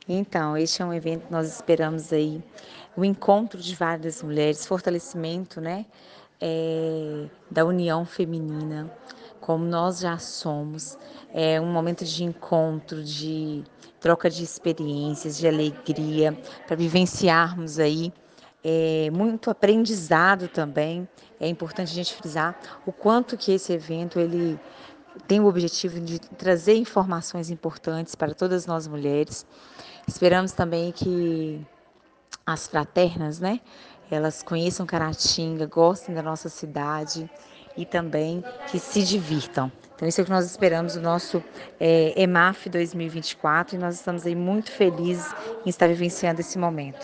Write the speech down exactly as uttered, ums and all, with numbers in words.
Então, este é um evento que nós esperamos aí, o encontro de várias mulheres, fortalecimento, né, eh, da união feminina, como nós já somos. É um momento de encontro, de troca de experiências, de alegria, para vivenciarmos aí, eh, muito aprendizado também. É importante a gente frisar o quanto que esse evento ele tem o objetivo de trazer informações importantes para todas nós mulheres. Esperamos também que as fraternas, né, elas conheçam Caratinga, gostem da nossa cidade e também que se divirtam. Então isso é o que nós esperamos do nosso eh, EMAF dois mil e vinte e quatro e nós estamos aí muito felizes em estar vivenciando esse momento.